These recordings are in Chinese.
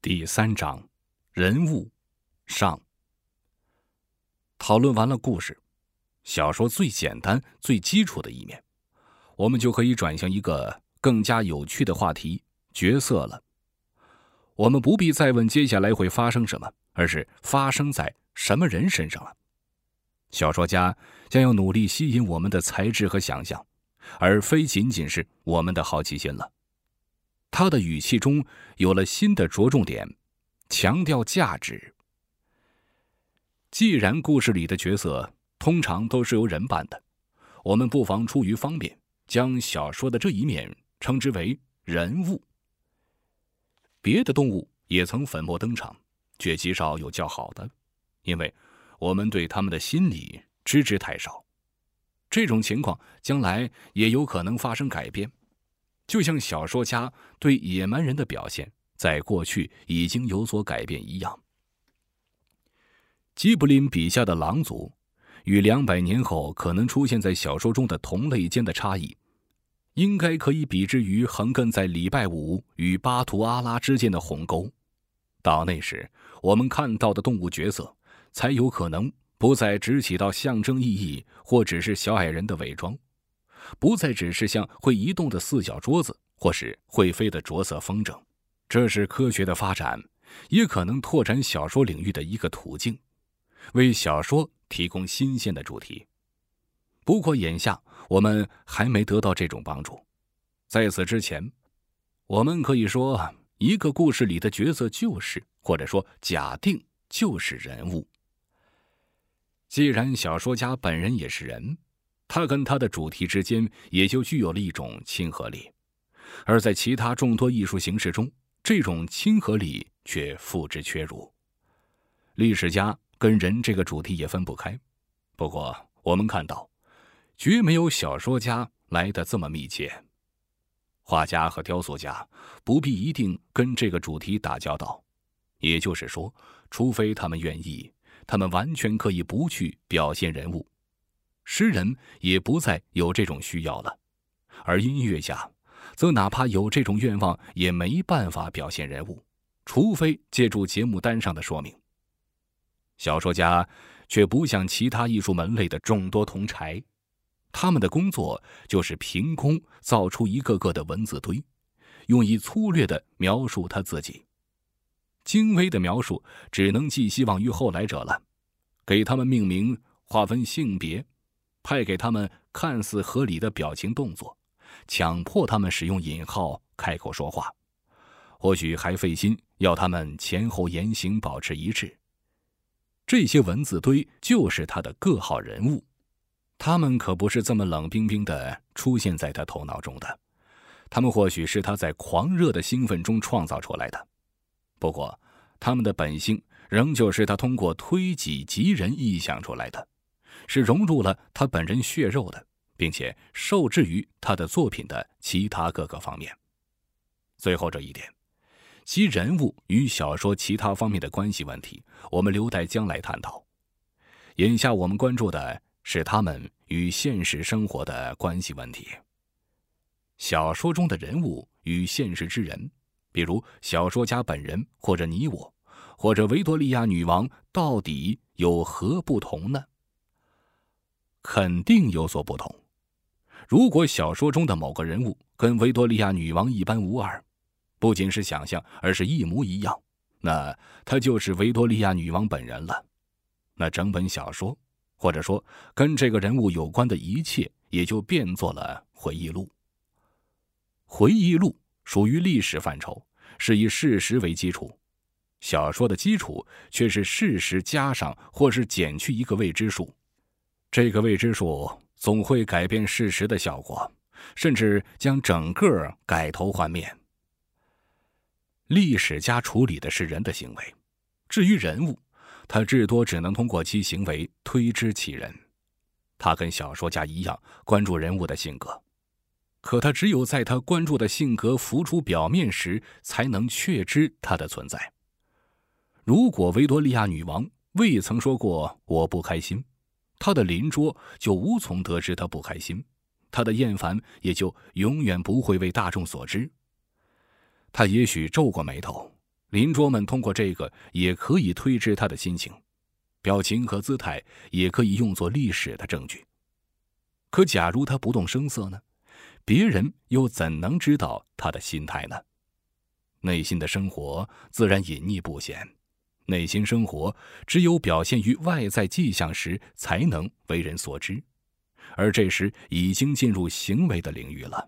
第3章，人物上。讨论完了故事，小说最简单、最基础的一面，我们就可以转向一个更加有趣的话题——角色了。我们不必再问接下来会发生什么，而是发生在什么人身上了。小说家将要努力吸引我们的才智和想象，而非仅仅是我们的好奇心了。他的语气中有了新的着重点，强调价值。既然故事里的角色通常都是由人扮的，我们不妨出于方便，将小说的这一面称之为人物。别的动物也曾粉墨登场，却极少有较好的，因为我们对他们的心理知之太少。这种情况将来也有可能发生改变，就像小说家对野蛮人的表现在过去已经有所改变一样。吉卜林笔下的狼族与200年后可能出现在小说中的同类间的差异，应该可以比之于横亘在礼拜五与巴图阿拉之间的鸿沟。到那时，我们看到的动物角色才有可能不再只起到象征意义或只是小矮人的伪装，不再只是像会移动的4脚桌子或是会飞的着色风筝。这是科学的发展，也可能拓展小说领域的一个途径，为小说提供新鲜的主题。不过眼下我们还没得到这种帮助。在此之前，我们可以说一个故事里的角色就是，或者说假定就是人物。既然小说家本人也是人，他跟他的主题之间也就具有了一种亲和力，而在其他众多艺术形式中，这种亲和力却付之阙如。历史家跟人这个主题也分不开，不过我们看到绝没有小说家来得这么密切。画家和雕塑家不必一定跟这个主题打交道，也就是说，除非他们愿意，他们完全可以不去表现人物。诗人也不再有这种需要了，而音乐家则哪怕有这种愿望也没办法表现人物，除非借助节目单上的说明。小说家却不像其他艺术门类的众多同柴，他们的工作就是凭空造出一个个的文字堆，用以粗略地描述他自己。精微的描述只能寄希望于后来者了，给他们命名，划分性别，派给他们看似合理的表情动作，强迫他们使用引号开口说话，或许还费心要他们前后言行保持一致。这些文字堆就是他的各号人物，他们可不是这么冷冰冰地出现在他头脑中的，他们或许是他在狂热的兴奋中创造出来的。不过他们的本性仍旧是他通过推己及人臆想出来的，是融入了他本人血肉的，并且受制于他的作品的其他各个方面。最后这一点，其人物与小说其他方面的关系问题，我们留待将来探讨。眼下我们关注的是他们与现实生活的关系问题。小说中的人物与现实之人，比如小说家本人，或者你我，或者维多利亚女王，到底有何不同呢？肯定有所不同。如果小说中的某个人物跟维多利亚女王一般无二，不仅是想象，而是一模一样，那他就是维多利亚女王本人了。那整本小说，或者说跟这个人物有关的一切，也就变作了回忆录。回忆录属于历史范畴，是以事实为基础，小说的基础却是事实加上或是减去一个未知数。这个未知数总会改变事实的效果，甚至将整个改头换面。历史家处理的是人的行为，至于人物，他至多只能通过其行为推知其人。他跟小说家一样关注人物的性格，可他只有在他关注的性格浮出表面时，才能确知他的存在。如果维多利亚女王未曾说过我不开心，他的邻桌就无从得知他不开心，他的厌烦也就永远不会为大众所知。他也许皱过眉头， 邻桌们通过这个也可以推知他的心情，表情和姿态也可以用作历史的证据。可假如他不动声色呢？别人又怎能知道他的心态呢？内心的生活自然隐匿不显，内心生活只有表现于外在迹象时才能为人所知，而这时已经进入行为的领域了。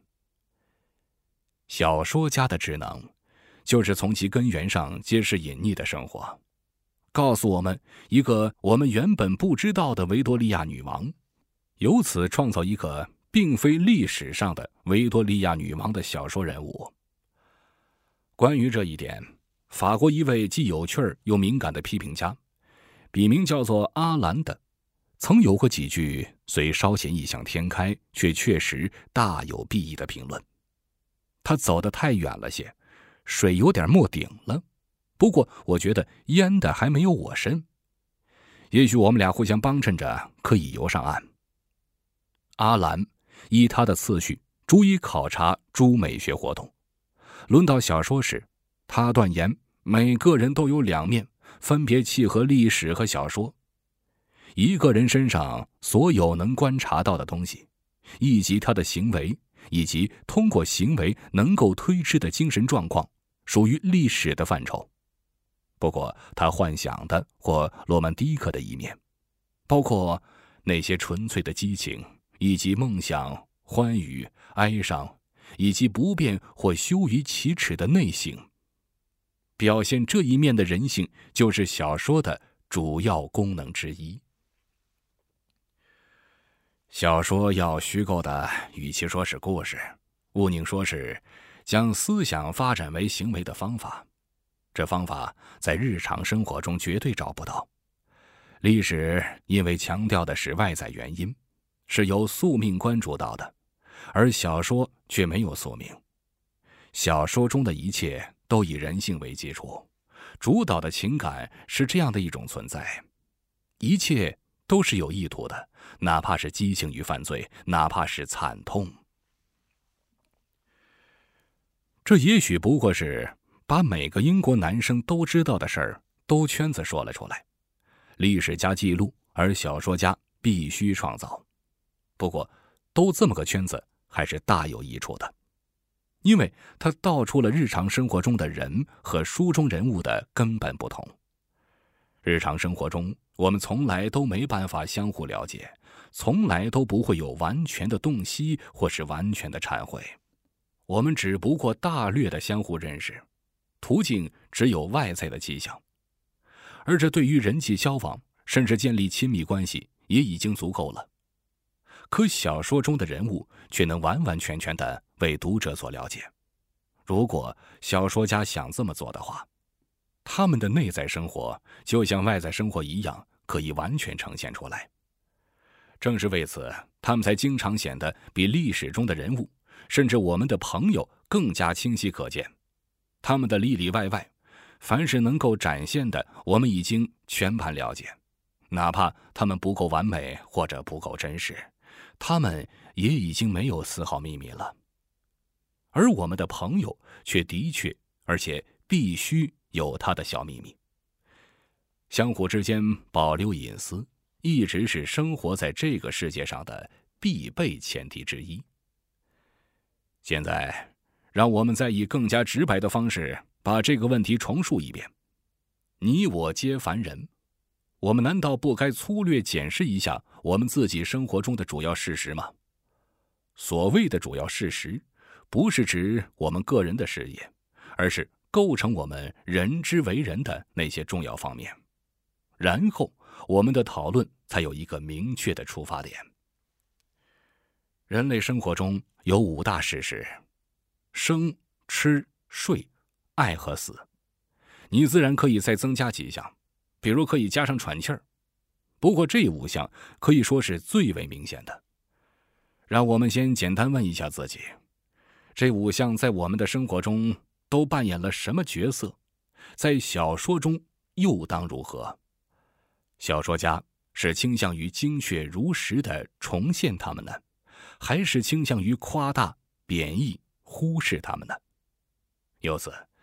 小说家的智能就是从其根源上揭示隐匿的生活，告诉我们一个我们原本不知道的维多利亚女王，由此创造一个并非历史上的维多利亚女王的小说人物。关于这一点，法国一位既有趣又敏感的批评家，笔名叫做阿兰的，曾有过几句虽稍显异想天开，却确实大有裨益的评论。他走得太远了些，水有点没顶了，不过我觉得淹的还没有我深，也许我们俩互相帮衬着，可以游上岸。阿兰依他的次序逐一考察诸美学活动，论到小说时，他断言每个人都有两面，分别契合历史和小说。一个人身上所有能观察到的东西，以及他的行为，以及通过行为能够推知的精神状况，属于历史的范畴。不过他幻想的或罗曼蒂克的一面，包括那些纯粹的激情，以及梦想、欢愉、哀伤，以及不变或羞于启齿的内省。表现这一面的人性，就是小说的主要功能之一。小说要虚构的，与其说是故事，毋宁说是将思想发展为行为的方法。这方法在日常生活中绝对找不到。历史因为强调的是外在原因，是由宿命观主导的，而小说却没有宿命。小说中的一切都以人性为基础，主导的情感是这样的一种存在，一切都是有意图的，哪怕是激情与犯罪，哪怕是惨痛。这也许不过是把每个英国男生都知道的事儿都圈子说了出来，历史家记录，而小说家必须创造。不过都这么个圈子还是大有益处的，因为它道出了日常生活中的人和书中人物的根本不同。日常生活中，我们从来都没办法相互了解，从来都不会有完全的洞悉或是完全的忏悔，我们只不过大略的相互认识，途径只有外在的迹象，而这对于人际交往甚至建立亲密关系也已经足够了。可小说中的人物却能完完全全地为读者所了解。如果小说家想这么做的话，他们的内在生活就像外在生活一样，可以完全呈现出来。正是为此，他们才经常显得比历史中的人物，甚至我们的朋友更加清晰可见。他们的里里外外，凡是能够展现的，我们已经全盘了解，哪怕他们不够完美或者不够真实，他们也已经没有丝毫秘密了。而我们的朋友却的确，而且必须有他的小秘密。相互之间保留隐私，一直是生活在这个世界上的必备前提之一。现在，让我们再以更加直白的方式把这个问题重述一遍。你我皆凡人，我们难道不该粗略检视一下我们自己生活中的主要事实吗？所谓的主要事实，不是指我们个人的事业，而是构成我们人之为人的那些重要方面。然后，我们的讨论才有一个明确的出发点。人类生活中有5大事实：生、吃、睡、爱和死。你自然可以再增加几项，比如可以加上喘气儿。不过这5项可以说是最为明显的。让我们先简单问一下自己，这5项在我们的生活中都扮演了什么角色？在小说中又当如何？小说家是倾向于精确如实地重现它们呢，还是倾向于夸大、贬义、忽视它们呢？由此，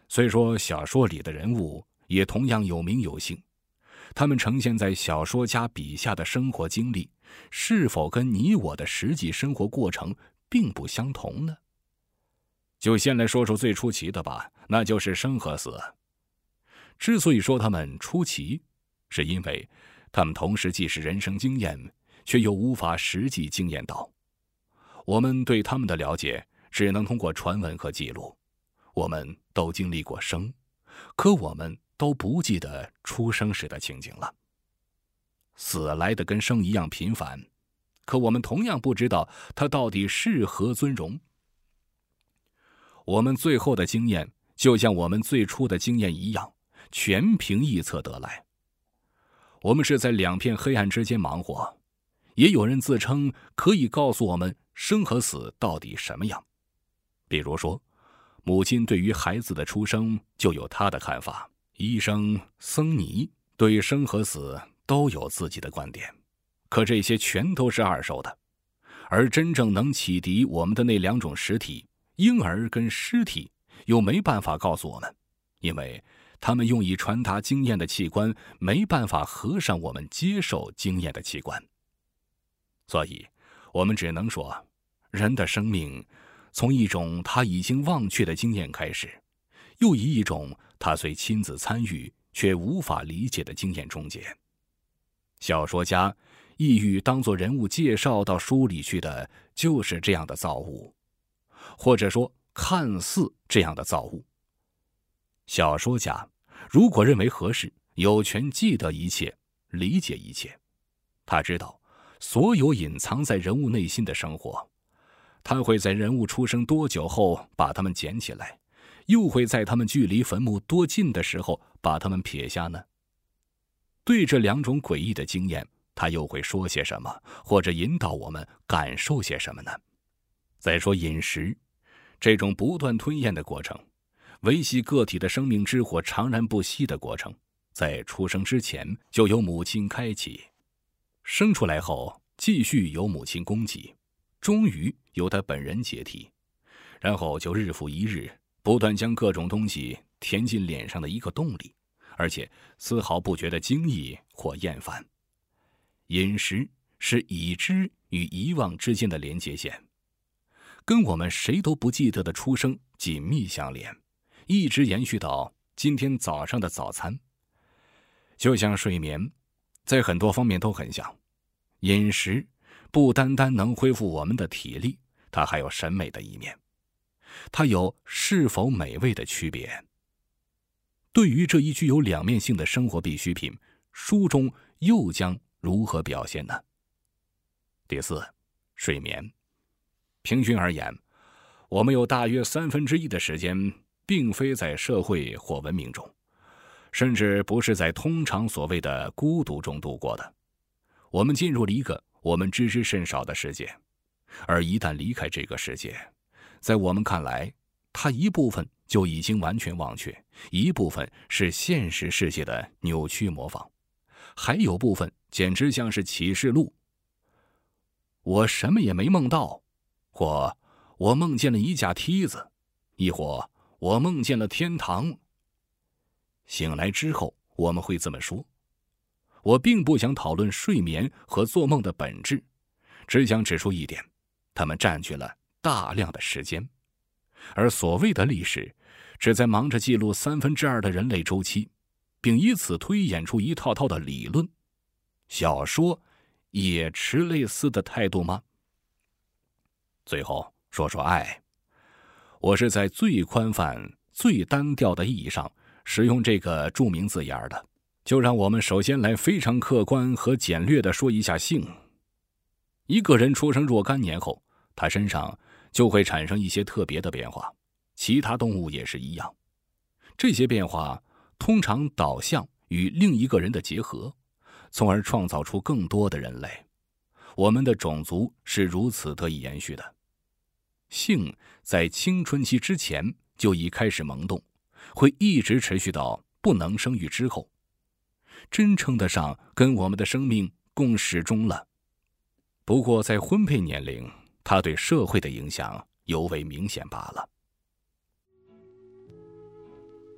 虽说小说里的人物也同样有名有姓，他们呈现在小说家笔下的生活经历，是否跟你我的实际生活过程并不相同呢？就先来说说最出奇的吧，那就是生和死。之所以说他们出奇，是因为他们同时既是人生经验，却又无法实际经验到。我们对他们的了解只能通过传闻和记录。我们都经历过生，可我们都不记得出生时的情景了。死来的跟生一样频繁，可我们同样不知道它到底是何尊荣。我们最后的经验就像我们最初的经验一样，全凭臆测得来。我们是在两片黑暗之间忙活，也有人自称可以告诉我们生和死到底什么样。比如说，母亲对于孩子的出生就有她的看法，医生僧尼对生和死都有自己的观点，可这些全都是二手的。而真正能启迪我们的那两种实体，婴儿跟尸体，又没办法告诉我们，因为他们用以传达经验的器官没办法合上我们接受经验的器官。所以我们只能说，人的生命从一种他已经忘却的经验开始，又以一种他虽亲自参与却无法理解的经验终结。小说家意欲当作人物介绍到书里去的就是这样的造物，或者说看似这样的造物。小说家如果认为合适，有权记得一切，理解一切。他知道所有隐藏在人物内心的生活，他会在人物出生多久后把他们捡起来，又会在他们距离坟墓多近的时候把他们撇下呢？对这两种诡异的经验，他又会说些什么，或者引导我们感受些什么呢？再说饮食，这种不断吞咽的过程，维系个体的生命之火长燃不息的过程，在出生之前就由母亲开启，生出来后继续由母亲供给，终于由他本人解体，然后就日复一日不断将各种东西填进脸上的一个洞里，而且丝毫不觉得惊异或厌烦。饮食是已知与遗忘之间的连接线，跟我们谁都不记得的出生紧密相连，一直延续到今天早上的早餐。就像睡眠，在很多方面都很像。饮食不单单能恢复我们的体力，它还有审美的一面，它有是否美味的区别。对于这一具有两面性的生活必需品，书中又将如何表现呢？第四，睡眠。平均而言，我们有大约1/3的时间并非在社会或文明中，甚至不是在通常所谓的孤独中度过的。我们进入了一个我们知之甚少的世界，而一旦离开这个世界，在我们看来，它一部分就已经完全忘却，一部分是现实世界的扭曲模仿，还有部分简直像是启示录。我什么也没梦到，或我梦见了一架梯子，亦或我梦见了天堂。醒来之后我们会这么说。我并不想讨论睡眠和做梦的本质，只想指出一点，它们占据了大量的时间。而所谓的历史，只在忙着记录2/3的人类周期，并以此推演出一套套的理论。小说也持类似的态度吗？最后说说爱，我是在最宽泛、最单调的意义上使用这个著名字眼的。就让我们首先来非常客观和简略地说一下性。一个人出生若干年后，他身上就会产生一些特别的变化，其他动物也是一样。这些变化通常导向与另一个人的结合，从而创造出更多的人类。我们的种族是如此得以延续的。性在青春期之前就已开始萌动，会一直持续到不能生育之后，真称得上跟我们的生命共始终了。不过在婚配年龄，它对社会的影响尤为明显罢了。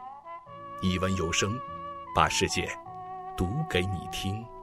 一文有声，把世界读给你听。